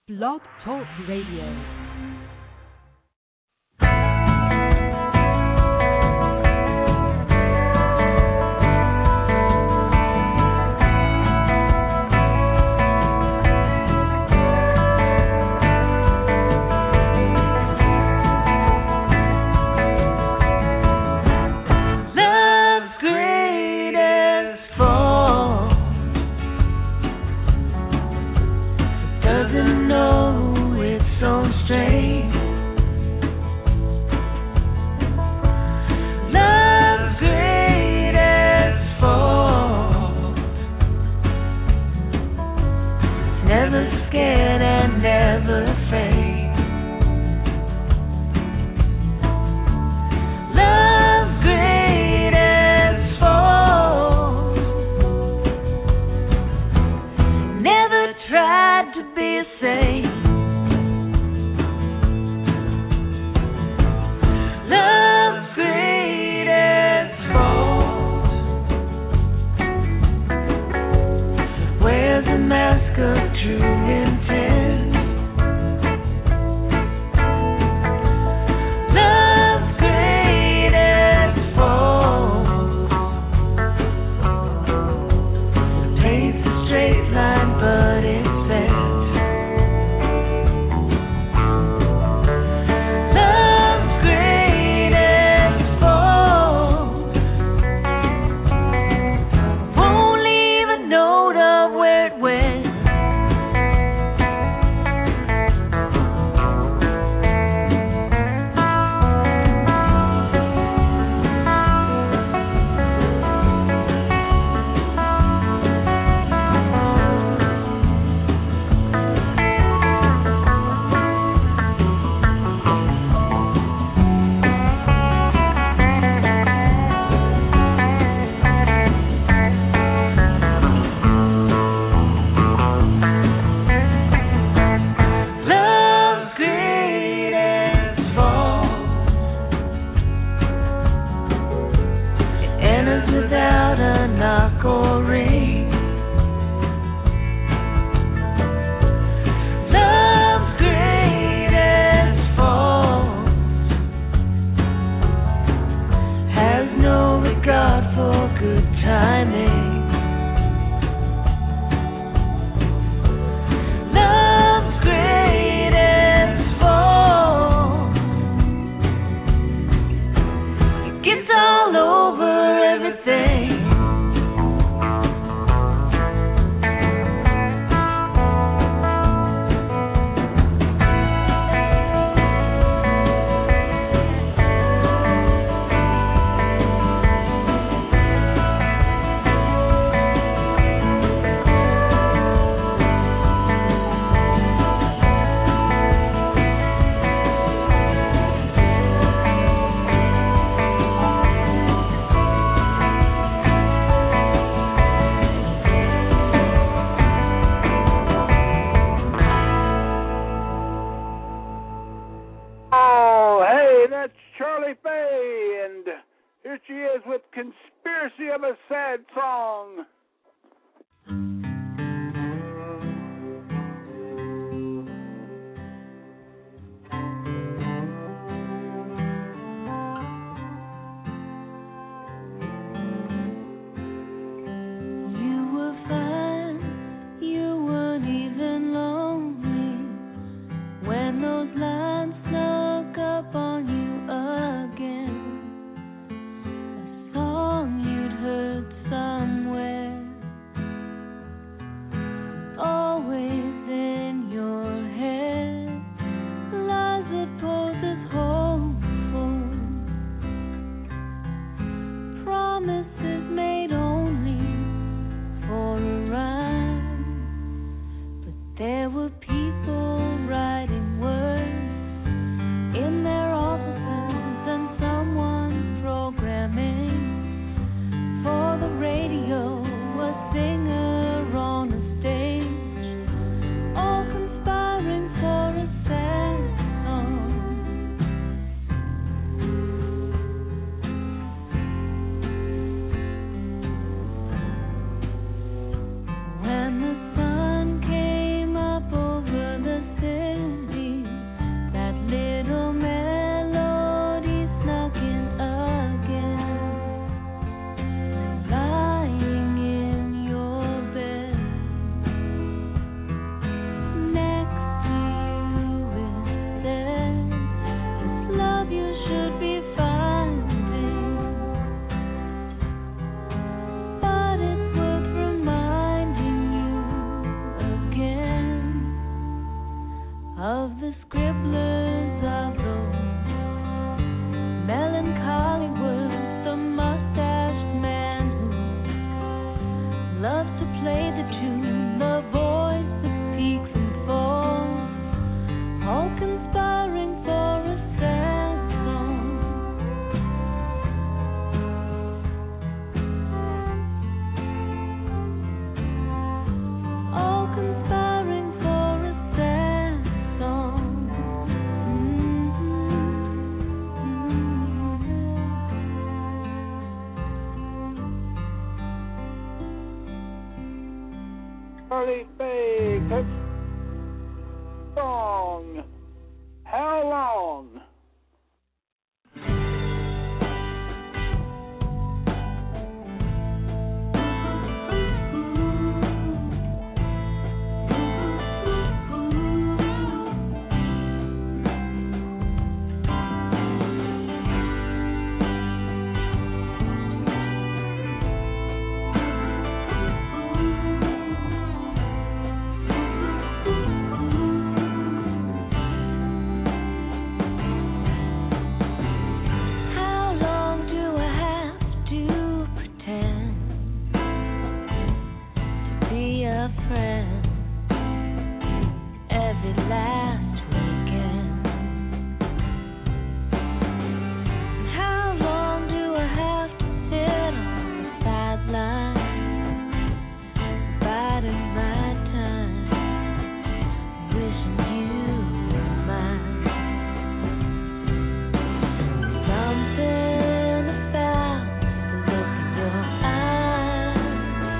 Blog Talk Radio. When the sun came up over of the scribblers of those melancholy words, the mustached man who loves to play the tune, the voice that peaks and falls, all conspiring for a sad song. All conspiring for a sad song. Charlie Baker song. How long? How long do I have to pretend to be a friend every last weekend? And how long do I have to sit on the sidelines, biding my time, wishing you were mine? Something about the look in your eyes,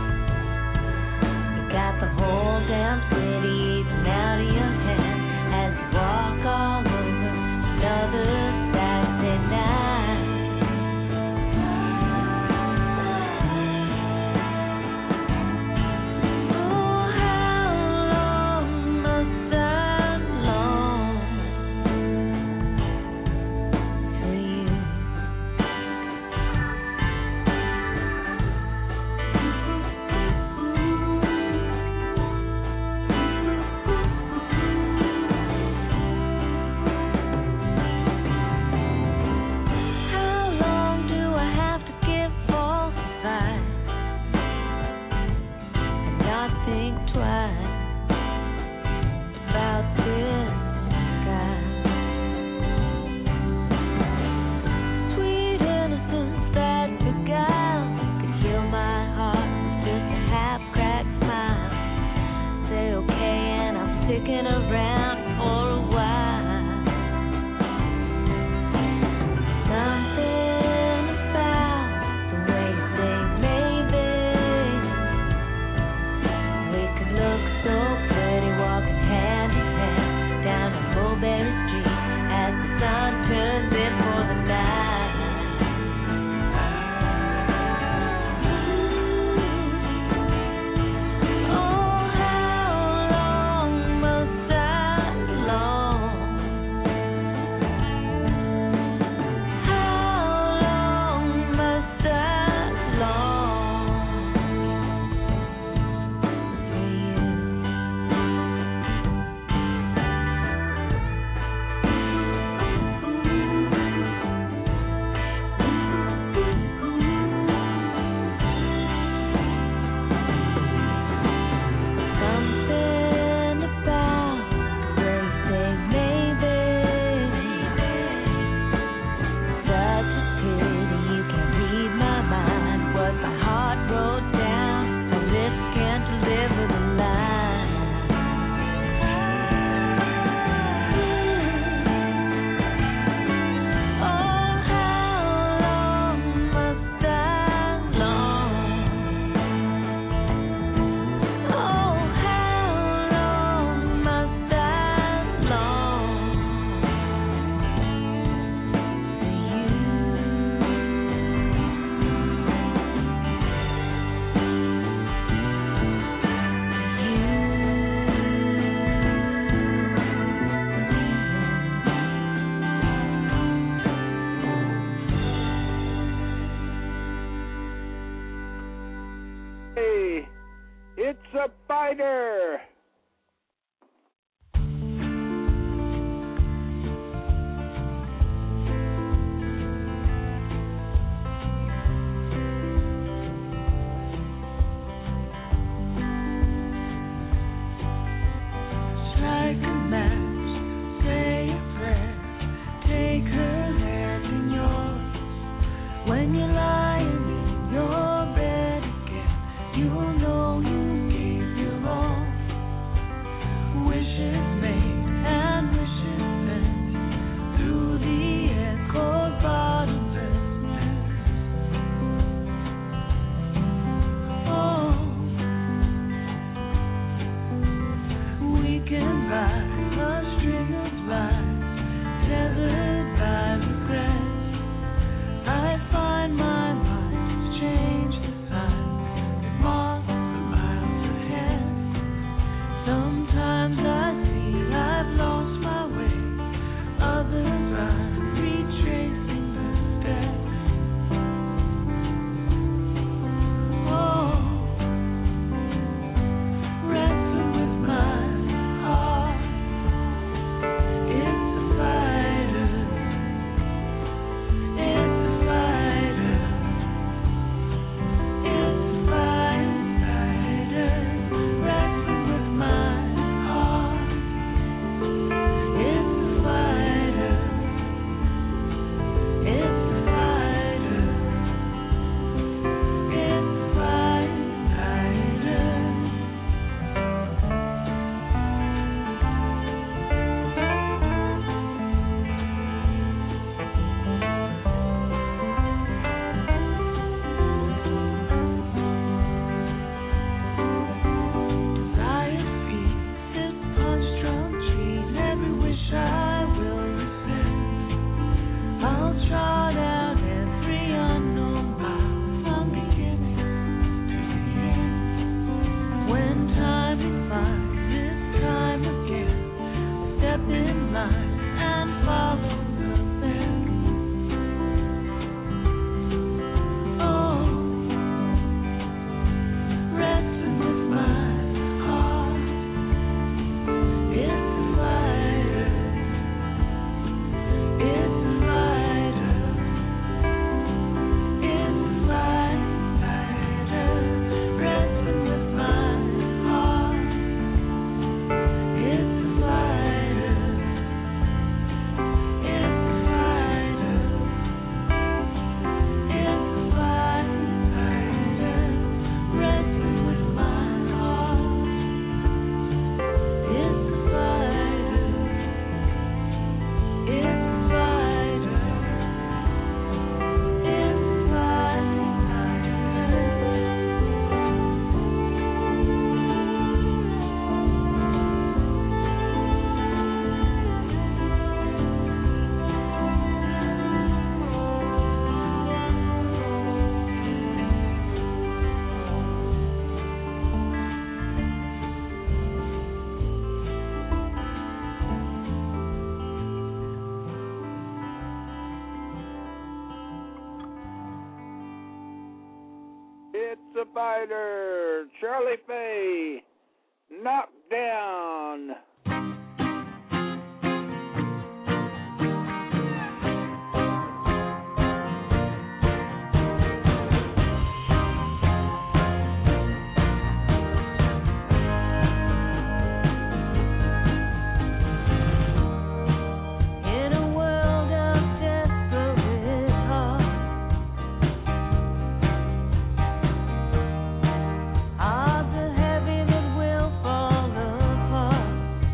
you got the whole damn city eating out of your hand as you walk all over another Saturday night. Oh, how long must I long for you? How long do I have to give false advice and not think twice about this guy? Sweet innocence that beguiles could heal my heart with just a half-cracked smile. Say okay and I'm sticking around for a while. Something about the way you say maybe we could look so pretty walking hand in hand down a Mulberry Street as the sun turns in for the night. Oh, how long must I long It's a biter. Shirley Faye, knocked down. Odds are heavy that we'll fall apart.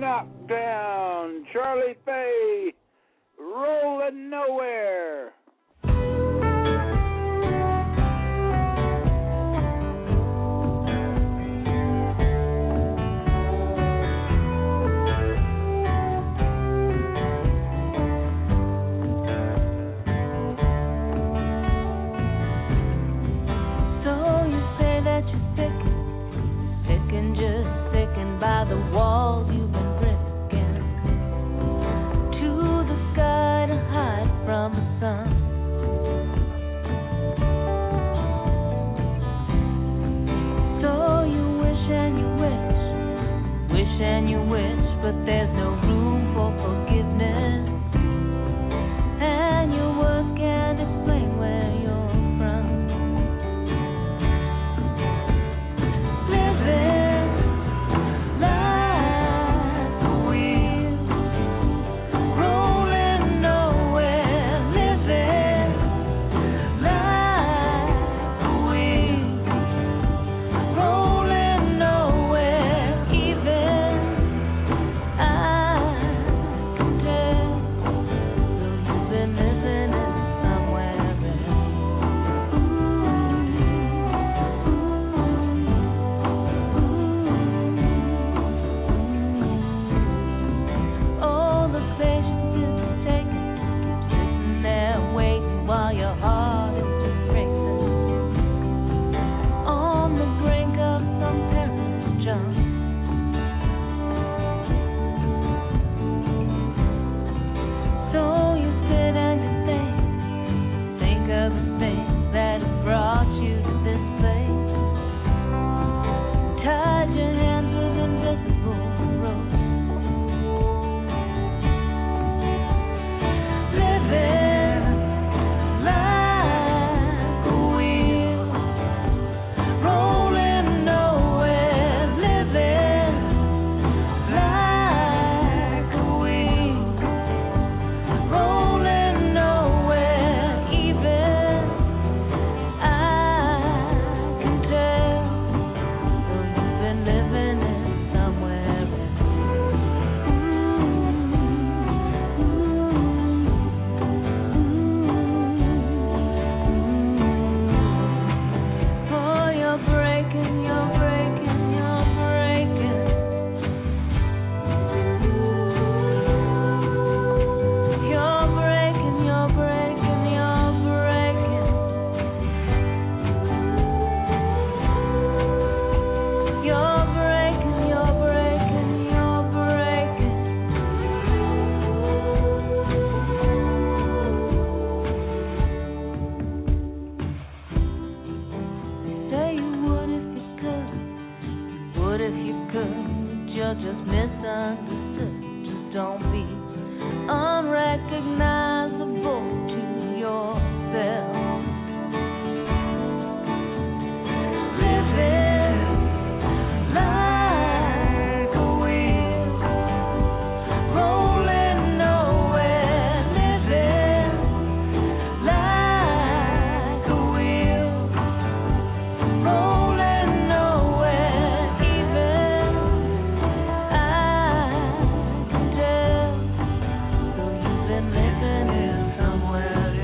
Knocked Down. Charlie Faye, Rolling Nowhere. By the walls you've been bricking to the sky to hide from the sun. So you wish and you wish, but there's no room for forgiveness, and your words can't explain where you're from. Living you're just misunderstood. Just don't be unrecognizable to yourself. Living like a wheel, rolling nowhere. Living like a wheel, rolling nowhere. Even I can tell, though you've been living in somewhere else.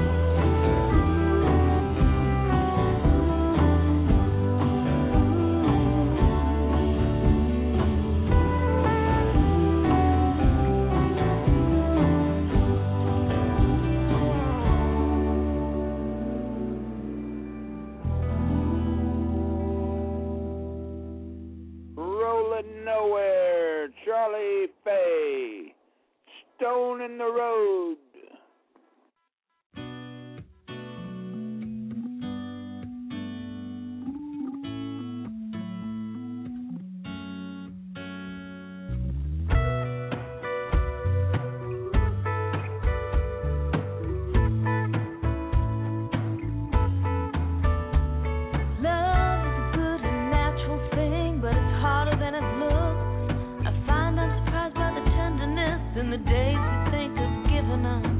Rolling Nowhere, Charlie Faye, Stone in the Road. Love is a good and natural thing, but it's harder than it looks. I find I'm surprised by the tenderness in the days we think of giving up.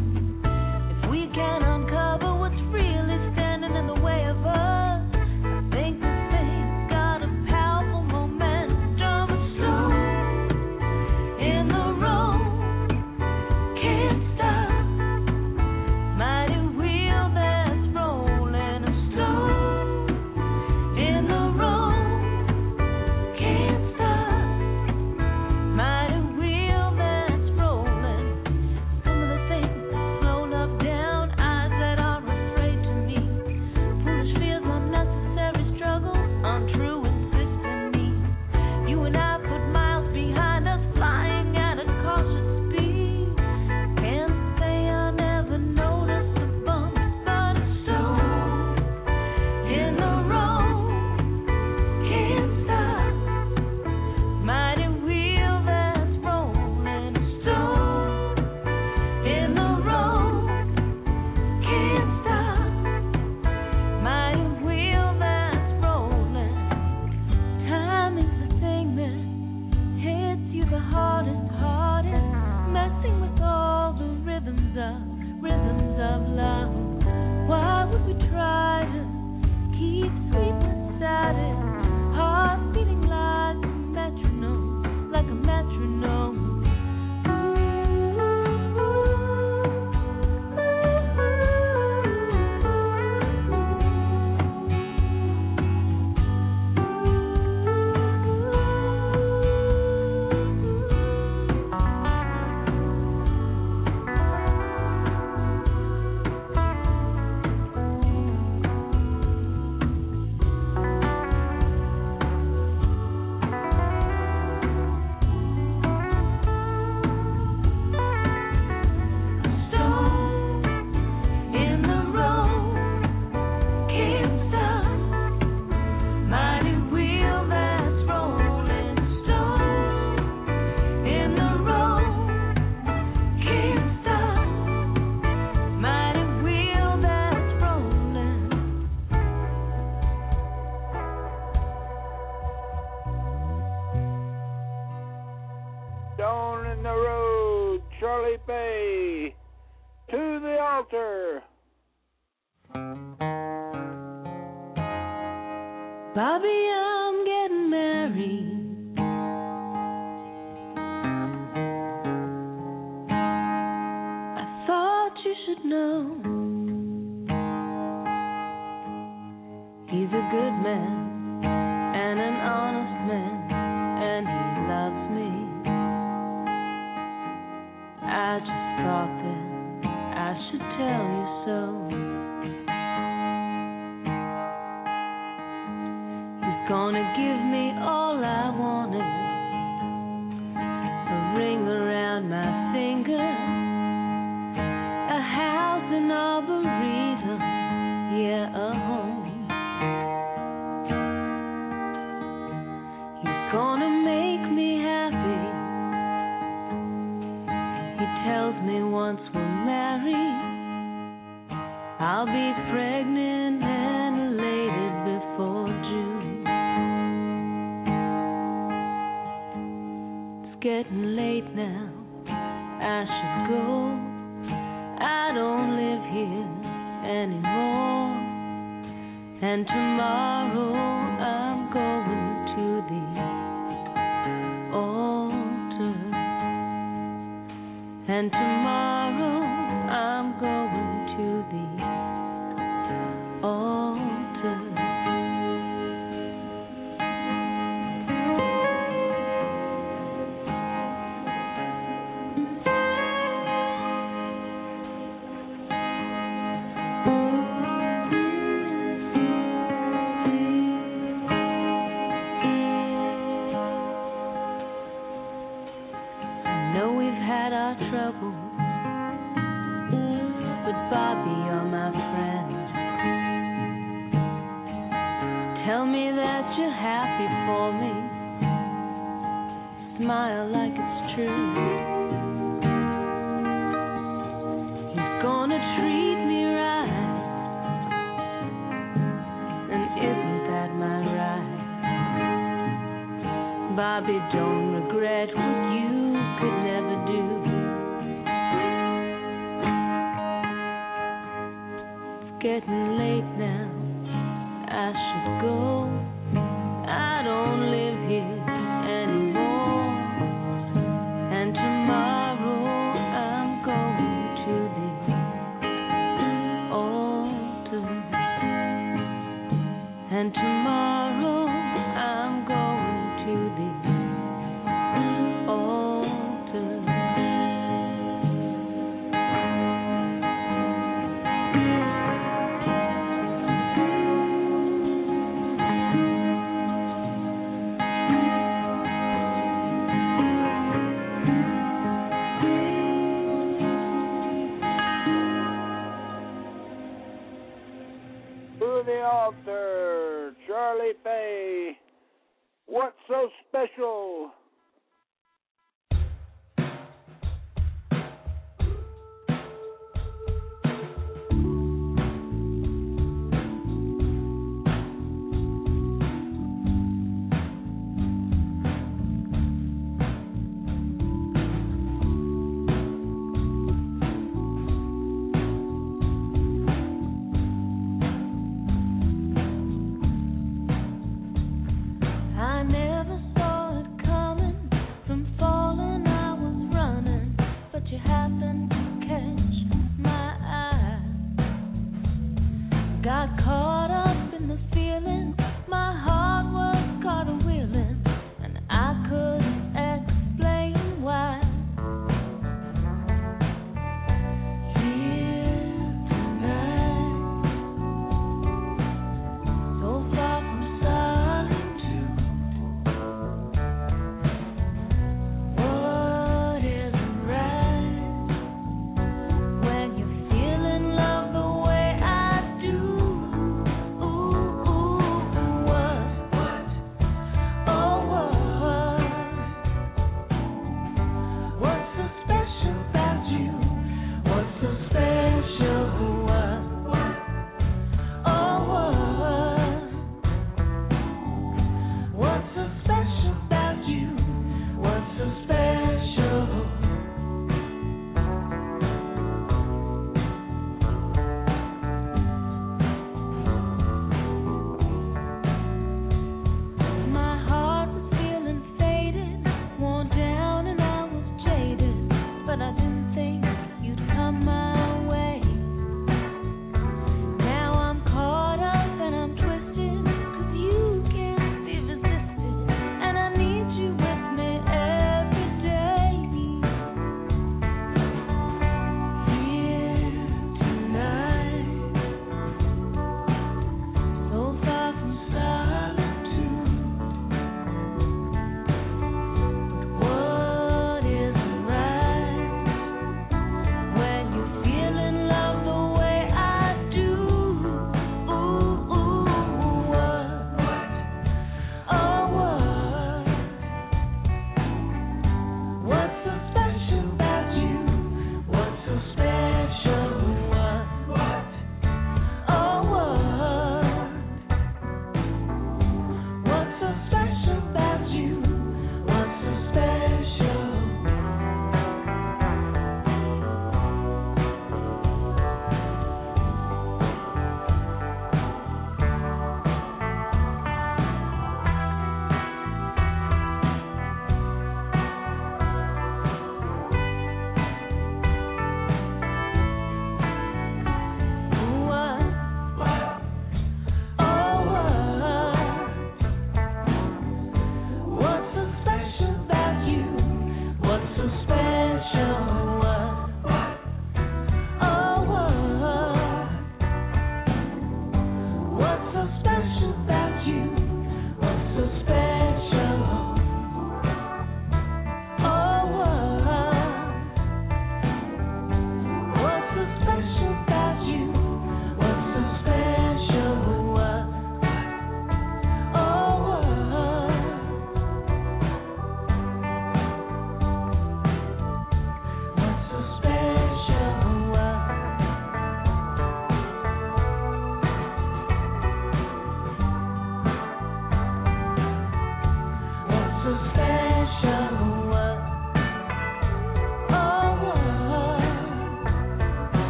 Stone in the road, Charlie Faye, to the altar. Bobby, I'm getting married. I thought you should know. He's a good man and an honest man, and he loves me. I just thought that I should tell you so. He's gonna give me all I wanted, a ring around my finger, a house in Arboretum, yeah, a home. He's gonna make me happy. He tells me once we're married, I'll be pregnant and elated before June. It's getting late now, I should go. I don't live here anymore. And tomorrow I'm going to the altar. And tomorrow I'm going to the altar. I know we've had our troubles, but Bobby, you're my friend. Tell me that you're happy for me. Smile like it's true. He's gonna treat me right, and isn't that my right? Bobby, don't regret what you could never do. It's getting late now, I should go. I don't live here anymore. And tomorrow I'm going to the altar. And tomorrow I'm going to the altar. To the altar, Charlie Faye. What's so special? I never saw it coming.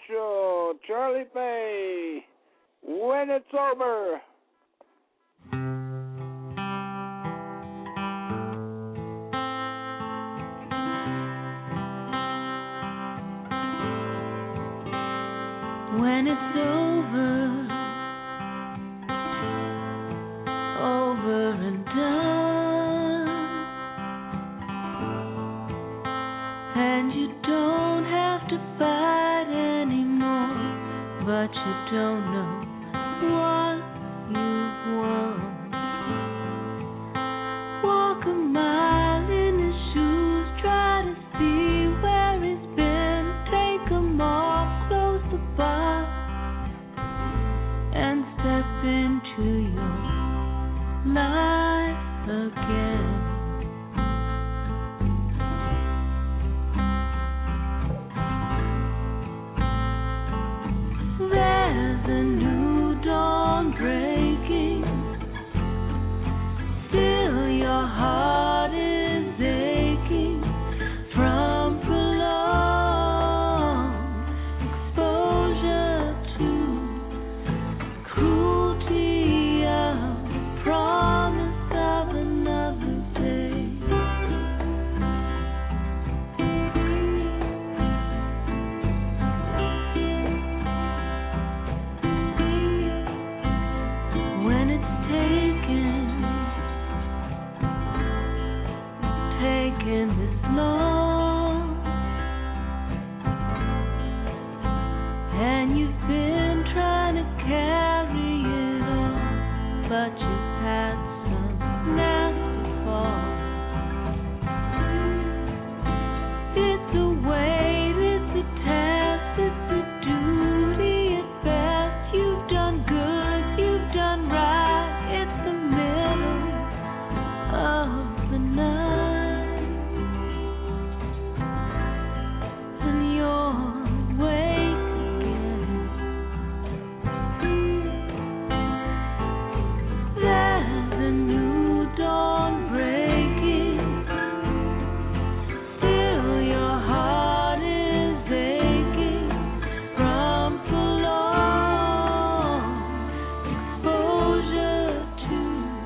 special. Charlie Faye, When It's Over. When it's over and done, and you don't have to fight anymore, but you don't know what you've won. Walk a mile in his shoes, try to see where he's been, take 'em off, close the bar, and step into your life again. There's a new dawn breaking, still your heart is aching from prolonged exposure to cruelty of the promise of another day. When it's taken this long, and you've been trying to carry it on, but you've had some nasty fall. It's a weight, it's a test, it's a duty at best. You've done good, you've done right, it's the middle of the night, and you're awake again. There's a new dawn breaking, still your heart is aching from prolonged exposure to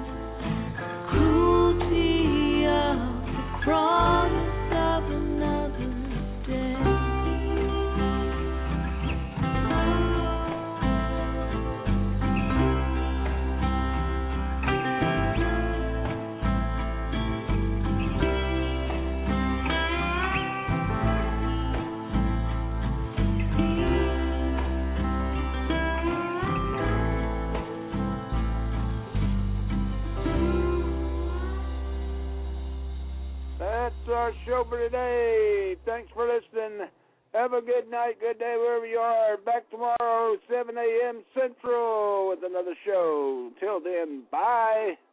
cruelty of the promise of another day. That's our show for today. Thanks for listening. Have a good night, good day wherever you are. Back tomorrow, 7 a.m. Central with another show. Till then, bye.